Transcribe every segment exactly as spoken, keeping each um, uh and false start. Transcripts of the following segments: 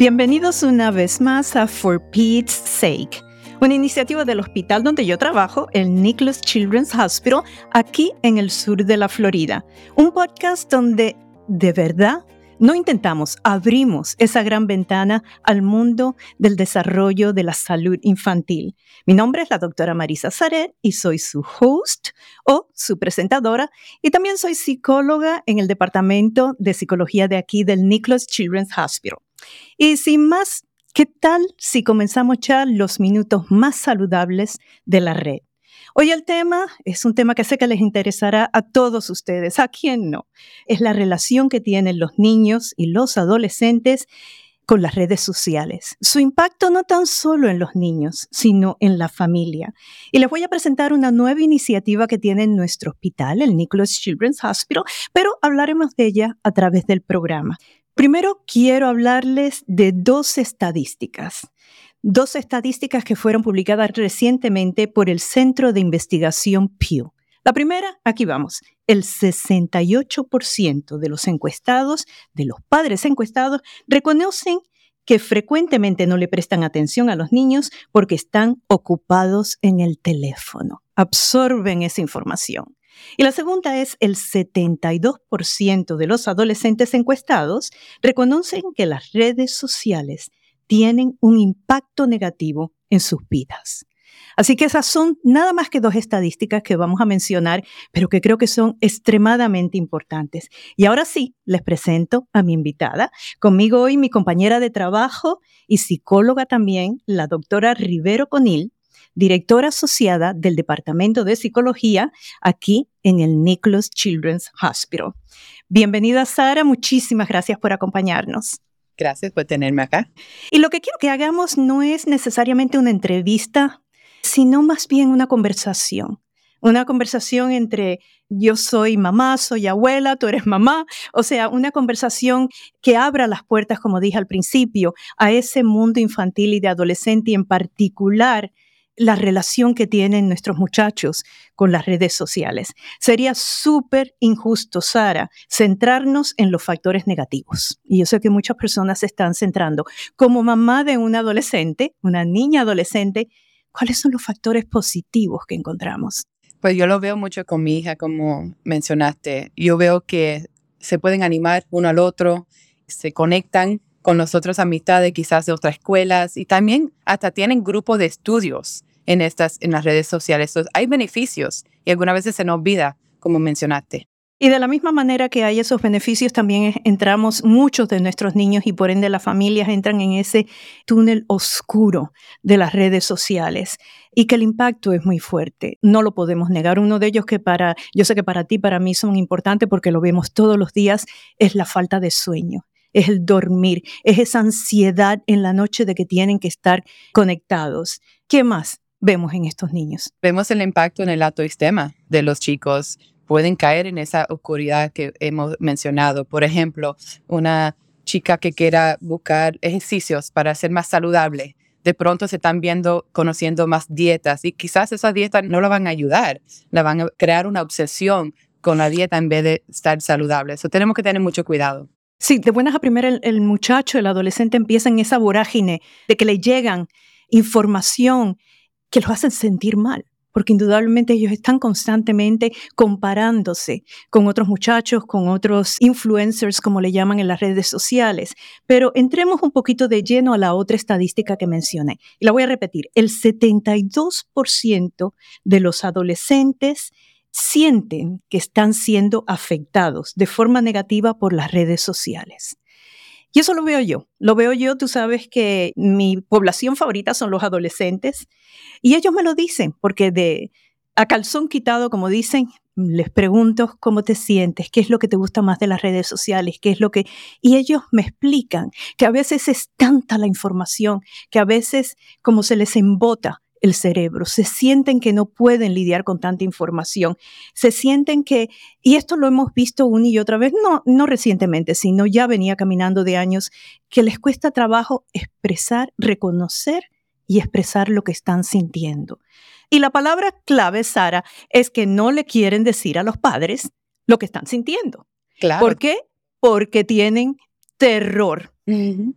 Bienvenidos una vez más a For Pete's Sake, una iniciativa del hospital donde yo trabajo, el Nicklaus Children's Hospital, aquí en el sur de la Florida. Un podcast donde, de verdad, no intentamos, abrimos esa gran ventana al mundo del desarrollo de la salud infantil. Mi nombre es la doctora Marisa Saret y soy su host o su presentadora, y también soy psicóloga en el departamento de psicología de aquí del Nicklaus Children's Hospital. Y sin más, ¿qué tal si comenzamos ya los minutos más saludables de la red? Hoy el tema es un tema que sé que les interesará a todos ustedes, ¿a quién no? Es la relación que tienen los niños y los adolescentes con las redes sociales. Su impacto no tan solo en los niños, sino en la familia. Y les voy a presentar una nueva iniciativa que tiene en nuestro hospital, el Nicklaus Children's Hospital, pero hablaremos de ella a través del programa. Primero quiero hablarles de dos estadísticas. Dos estadísticas que fueron publicadas recientemente por el Centro de Investigación Pew. La primera, aquí vamos, el sesenta y ocho por ciento de los encuestados, de los padres encuestados, reconocen que frecuentemente no le prestan atención a los niños porque están ocupados en el teléfono. Absorben esa información. Y la segunda es el setenta y dos por ciento de los adolescentes encuestados reconocen que las redes sociales tienen un impacto negativo en sus vidas. Así que esas son nada más que dos estadísticas que vamos a mencionar, pero que creo que son extremadamente importantes. Y ahora sí, les presento a mi invitada. Conmigo hoy mi compañera de trabajo y psicóloga también, la doctora Rivero Conil, directora asociada del Departamento de Psicología aquí en el Nicklaus Children's Hospital. Bienvenida, Sara. Muchísimas gracias por acompañarnos. Gracias por tenerme acá. Y lo que quiero que hagamos no es necesariamente una entrevista, sino más bien una conversación. Una conversación entre yo soy mamá, soy abuela, tú eres mamá. O sea, una conversación que abra las puertas, como dije al principio, a ese mundo infantil y de adolescente y en particular la relación que tienen nuestros muchachos con las redes sociales. Sería súper injusto, Sara, centrarnos en los factores negativos. Y yo sé que muchas personas se están centrando. Como mamá de un adolescente, una niña adolescente, ¿cuáles son los factores positivos que encontramos? Pues yo lo veo mucho con mi hija, como mencionaste. Yo veo que se pueden animar uno al otro, se conectan con las otras amistades, quizás de otras escuelas, y también hasta tienen grupos de estudios en estas, en las redes sociales. Entonces, hay beneficios y algunas veces se nos olvida, como mencionaste. Y de la misma manera que hay esos beneficios, también entramos, muchos de nuestros niños y por ende las familias entran en ese túnel oscuro de las redes sociales y que el impacto es muy fuerte. No lo podemos negar. Uno de ellos que para, yo sé que para ti, para mí son importantes porque lo vemos todos los días, es la falta de sueño. Es el dormir, es esa ansiedad en la noche de que tienen que estar conectados. ¿Qué más vemos en estos niños? Vemos el impacto en el autoestima de los chicos. Pueden caer en esa oscuridad que hemos mencionado. Por ejemplo, una chica que quiera buscar ejercicios para ser más saludable, de pronto se están viendo, conociendo más dietas y quizás esas dietas no la van a ayudar, la van a crear una obsesión con la dieta en vez de estar saludable. Eso tenemos que tener mucho cuidado. Sí, de buenas a primeras el, el muchacho, el adolescente empieza en esa vorágine de que le llegan información que los hacen sentir mal, porque indudablemente ellos están constantemente comparándose con otros muchachos, con otros influencers, como le llaman en las redes sociales. Pero entremos un poquito de lleno a la otra estadística que mencioné. Y la voy a repetir. El setenta y dos por ciento de los adolescentes sienten que están siendo afectados de forma negativa por las redes sociales. Y eso lo veo yo, lo veo yo, tú sabes que mi población favorita son los adolescentes y ellos me lo dicen porque de a calzón quitado, como dicen, les pregunto cómo te sientes, qué es lo que te gusta más de las redes sociales, qué es lo que... Y ellos me explican que a veces es tanta la información, que a veces como se les embota el cerebro, se sienten que no pueden lidiar con tanta información, se sienten que, y esto lo hemos visto una y otra vez, no, no recientemente, sino ya venía caminando de años, que les cuesta trabajo expresar, reconocer y expresar lo que están sintiendo. Y la palabra clave, Sara, es que no le quieren decir a los padres lo que están sintiendo. Claro. ¿Por qué? Porque tienen terror. Uh-huh.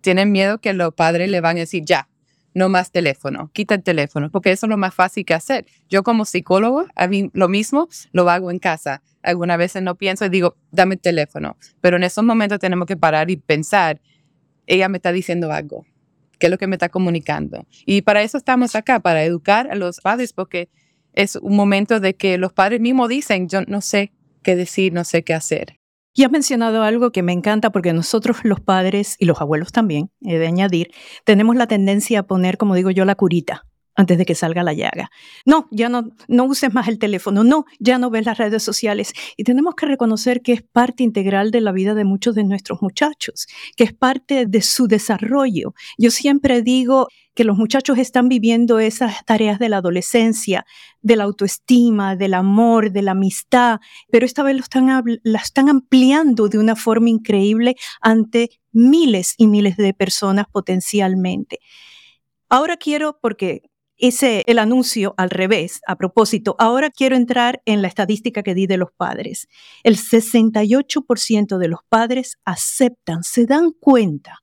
tienen miedo que los padres le van a decir, ya, no más teléfono, quita el teléfono, porque eso es lo más fácil que hacer. Yo como psicólogo, a mí lo mismo lo hago en casa. Algunas veces no pienso y digo, dame el teléfono. Pero en esos momentos tenemos que parar y pensar, ella me está diciendo algo. ¿Qué es lo que me está comunicando? Y para eso estamos acá, para educar a los padres, porque es un momento de que los padres mismos dicen, yo no sé qué decir, no sé qué hacer. Y has mencionado algo que me encanta porque nosotros los padres y los abuelos también, he de añadir, tenemos la tendencia a poner, como digo yo, la curita antes de que salga la llaga. No, ya no, no uses más el teléfono. No, ya no ves las redes sociales. Y tenemos que reconocer que es parte integral de la vida de muchos de nuestros muchachos, que es parte de su desarrollo. Yo siempre digo que los muchachos están viviendo esas tareas de la adolescencia, de la autoestima, del amor, de la amistad, pero esta vez lo están, la están ampliando de una forma increíble ante miles y miles de personas potencialmente. Ahora quiero, porque hice el anuncio al revés, a propósito, ahora quiero entrar en la estadística que di de los padres. El sesenta y ocho por ciento de los padres aceptan, se dan cuenta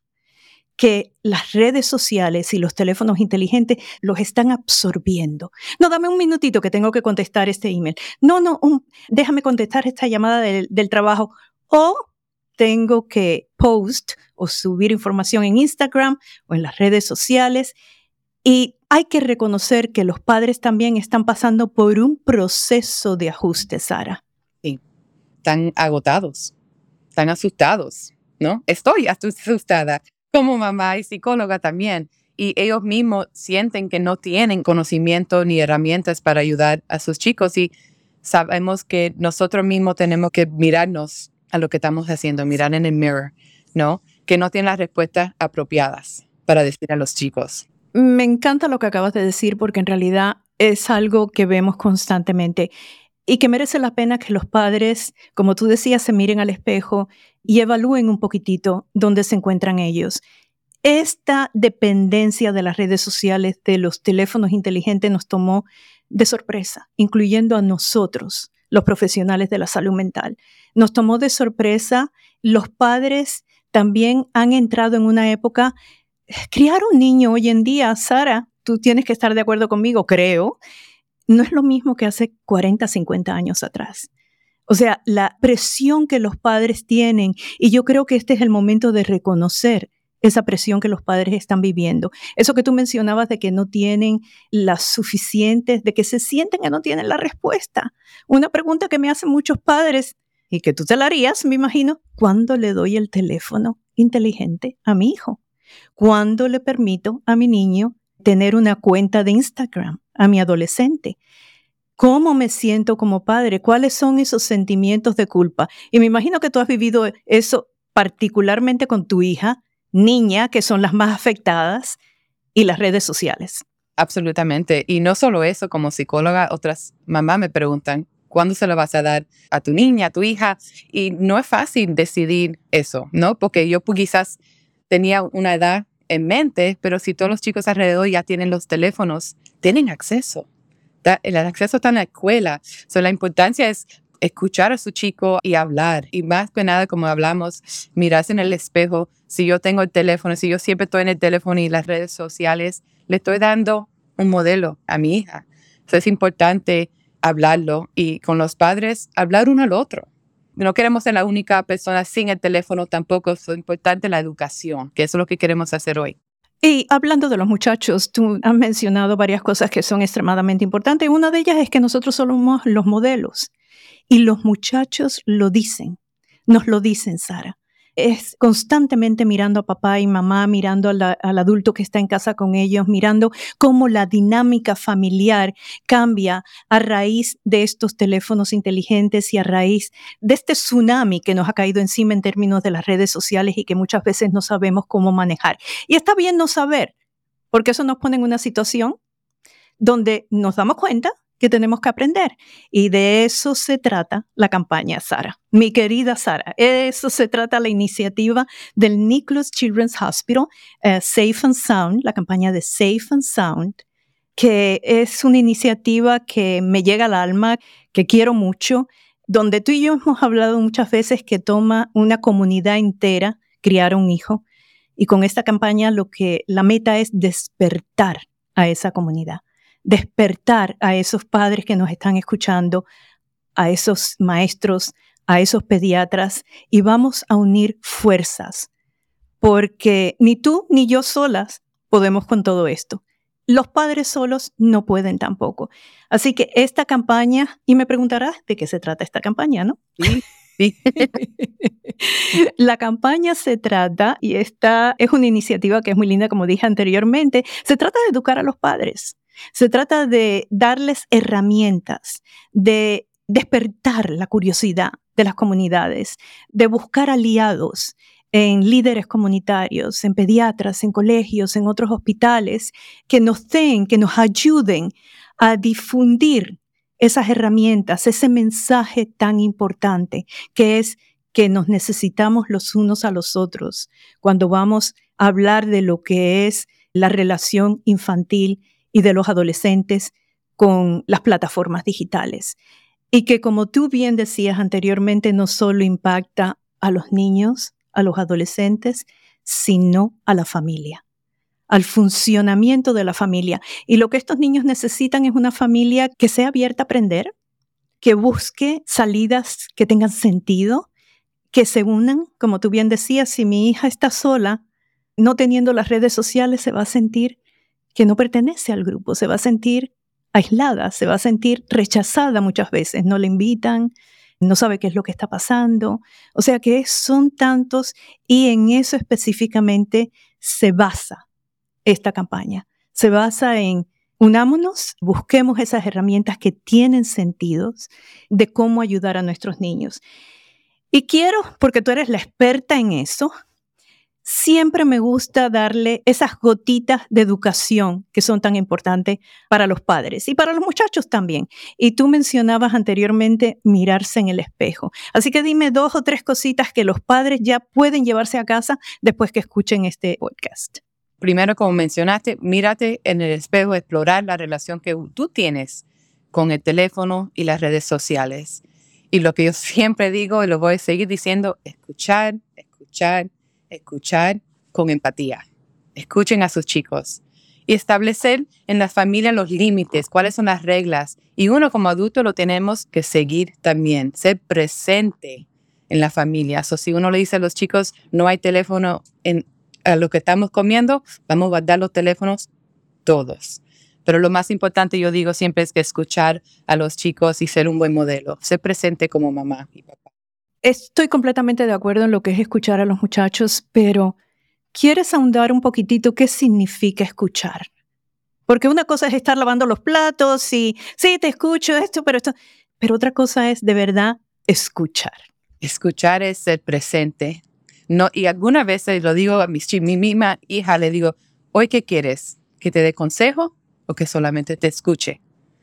que las redes sociales y los teléfonos inteligentes los están absorbiendo. No, dame un minutito que tengo que contestar este email. No, no, un, déjame contestar esta llamada del, del trabajo. O tengo que post o subir información en Instagram o en las redes sociales. Y hay que reconocer que los padres también están pasando por un proceso de ajuste, Sara. Sí, están agotados, están asustados, ¿no? Estoy asustada como mamá y psicóloga también. Y ellos mismos sienten que no tienen conocimiento ni herramientas para ayudar a sus chicos. Y sabemos que nosotros mismos tenemos que mirarnos a lo que estamos haciendo, mirar en el mirror, ¿no? Que no tienen las respuestas apropiadas para decir a los chicos. Me encanta lo que acabas de decir porque en realidad es algo que vemos constantemente y que merece la pena que los padres, como tú decías, se miren al espejo y evalúen un poquitito dónde se encuentran ellos. Esta dependencia de las redes sociales, de los teléfonos inteligentes, nos tomó de sorpresa, incluyendo a nosotros, los profesionales de la salud mental. Nos tomó de sorpresa. Los padres también han entrado en una época. Criar un niño hoy en día, Sara, tú tienes que estar de acuerdo conmigo, creo, no es lo mismo que hace cuarenta, cincuenta años atrás. O sea, la presión que los padres tienen, y yo creo que este es el momento de reconocer esa presión que los padres están viviendo. Eso que tú mencionabas de que no tienen las suficientes, de que se sienten que no tienen la respuesta. Una pregunta que me hacen muchos padres, y que tú te la harías, me imagino, ¿cuándo le doy el teléfono inteligente a mi hijo? ¿Cuándo le permito a mi niño tener una cuenta de Instagram, a mi adolescente? ¿Cómo me siento como padre? ¿Cuáles son esos sentimientos de culpa? Y me imagino que tú has vivido eso particularmente con tu hija, niña, que son las más afectadas, y las redes sociales. Absolutamente. Y no solo eso, como psicóloga, otras mamás me preguntan, ¿cuándo se lo vas a dar a tu niña, a tu hija? Y no es fácil decidir eso, ¿no? Porque yo pues, quizás tenía una edad en mente, pero si todos los chicos alrededor ya tienen los teléfonos, tienen acceso. El acceso está en la escuela. So, la importancia es escuchar a su chico y hablar. Y más que nada, como hablamos, mirarse en el espejo. Si yo tengo el teléfono, si yo siempre estoy en el teléfono y las redes sociales, le estoy dando un modelo a mi hija. So, es importante hablarlo y con los padres hablar uno al otro. No queremos ser la única persona sin el teléfono tampoco. Es importante la educación, que eso es lo que queremos hacer hoy. Y hablando de los muchachos, tú has mencionado varias cosas que son extremadamente importantes. Una de ellas es que nosotros somos los modelos. Y los muchachos lo dicen, nos lo dicen, Sara. Es constantemente mirando a papá y mamá, mirando a la, al adulto que está en casa con ellos, mirando cómo la dinámica familiar cambia a raíz de estos teléfonos inteligentes y a raíz de este tsunami que nos ha caído encima en términos de las redes sociales y que muchas veces no sabemos cómo manejar. Y está bien no saber, porque eso nos pone en una situación donde nos damos cuenta que tenemos que aprender. Y de eso se trata la campaña, Sara. Mi querida Sara, eso se trata la iniciativa del Nicklaus Children's Hospital, uh, Safe and Sound, la campaña de Safe and Sound, que es una iniciativa que me llega al alma, que quiero mucho, donde tú y yo hemos hablado muchas veces que toma una comunidad entera criar un hijo. Y con esta campaña lo que la meta es despertar a esa comunidad, despertar a esos padres que nos están escuchando, a esos maestros, a esos pediatras, y vamos a unir fuerzas, porque ni tú ni yo solas podemos con todo esto. Los padres solos no pueden tampoco. Así que esta campaña, y me preguntarás de qué se trata esta campaña, ¿no? Sí, sí. La campaña se trata, y esta es una iniciativa que es muy linda, como dije anteriormente, se trata de educar a los padres. Se trata de darles herramientas, de despertar la curiosidad de las comunidades, de buscar aliados en líderes comunitarios, en pediatras, en colegios, en otros hospitales, que nos den, que nos ayuden a difundir esas herramientas, ese mensaje tan importante que es que nos necesitamos los unos a los otros cuando vamos a hablar de lo que es la relación infantil y de los adolescentes con las plataformas digitales. Y que, como tú bien decías anteriormente, no solo impacta a los niños, a los adolescentes, sino a la familia, al funcionamiento de la familia. Y lo que estos niños necesitan es una familia que sea abierta a aprender, que busque salidas que tengan sentido, que se unan. Como tú bien decías, si mi hija está sola, no teniendo las redes sociales, se va a sentir que no pertenece al grupo, se va a sentir aislada, se va a sentir rechazada muchas veces, no le invitan, no sabe qué es lo que está pasando. O sea que son tantos, y en eso específicamente se basa esta campaña. Se basa en unámonos, busquemos esas herramientas que tienen sentidos de cómo ayudar a nuestros niños. Y quiero, porque tú eres la experta en eso, siempre me gusta darle esas gotitas de educación que son tan importantes para los padres y para los muchachos también. Y tú mencionabas anteriormente mirarse en el espejo. Así que dime dos o tres cositas que los padres ya pueden llevarse a casa después que escuchen este podcast. Primero, como mencionaste, mírate en el espejo, explorar la relación que tú tienes con el teléfono y las redes sociales. Y lo que yo siempre digo, y lo voy a seguir diciendo, escuchar, escuchar, escuchar con empatía. Escuchen a sus chicos y establecer en la familia los límites, cuáles son las reglas. Y uno como adulto lo tenemos que seguir también, ser presente en la familia. So, si uno le dice a los chicos, no hay teléfono en a lo que estamos comiendo, vamos a guardar los teléfonos todos. Pero lo más importante, yo digo siempre, es que escuchar a los chicos y ser un buen modelo, ser presente como mamá y papá. Estoy completamente de acuerdo en lo que es escuchar a los muchachos, pero ¿quieres ahondar un poquitito qué significa escuchar? Porque una cosa es estar lavando los platos y sí, te escucho esto, pero esto, pero otra cosa es de verdad escuchar. Escuchar es ser presente. No, y algunas veces lo digo a mis, mi misma hija, le digo, ¿hoy qué quieres? ¿Que te dé consejo o que solamente te escuche?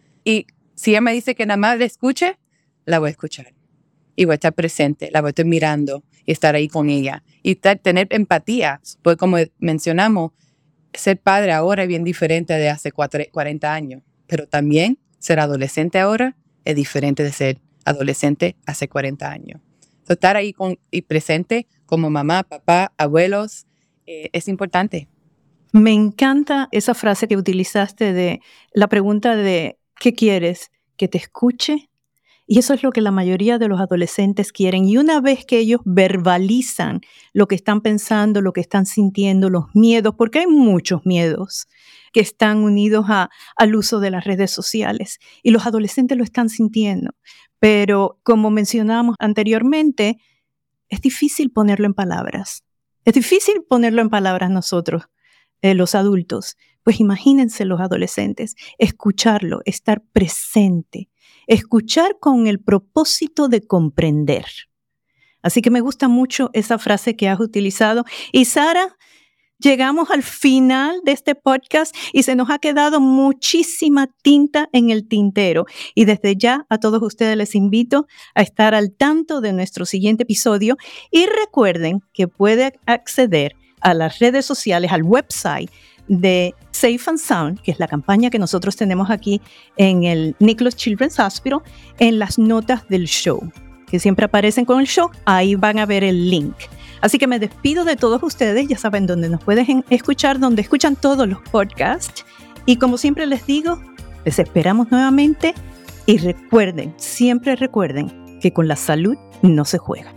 Y si ella me dice que nada más le escuche, la voy a escuchar. Y voy a estar presente, la voy a estar mirando y estar ahí con ella. Y estar, tener empatía, pues como mencionamos, ser padre ahora es bien diferente de hace cuarenta años, pero también ser adolescente ahora es diferente de ser adolescente hace cuarenta años. So, estar ahí con, y presente como mamá, papá, abuelos, eh, es importante. Me encanta esa frase que utilizaste de la pregunta de ¿qué quieres? Que te escuche. Y eso es lo que la mayoría de los adolescentes quieren. Y una vez que ellos verbalizan lo que están pensando, lo que están sintiendo, los miedos, porque hay muchos miedos que están unidos a, al uso de las redes sociales. Y los adolescentes lo están sintiendo. Pero como mencionábamos anteriormente, es difícil ponerlo en palabras. Es difícil ponerlo en palabras nosotros, eh, los adultos. Pues imagínense los adolescentes, escucharlo, estar presente. Escuchar con el propósito de comprender. Así que me gusta mucho esa frase que has utilizado. Y Sara, llegamos al final de este podcast y se nos ha quedado muchísima tinta en el tintero. Y desde ya a todos ustedes les invito a estar al tanto de nuestro siguiente episodio. Y recuerden que pueden acceder a las redes sociales, al website de Safe and Sound, que es la campaña que nosotros tenemos aquí en el Nicklaus Children's Hospital, en las notas del show, que siempre aparecen con el show, ahí van a ver el link. Así que me despido de todos ustedes. Ya saben dónde nos pueden escuchar, donde escuchan todos los podcasts. Y como siempre les digo, les esperamos nuevamente. Y recuerden, siempre recuerden que con la salud no se juega.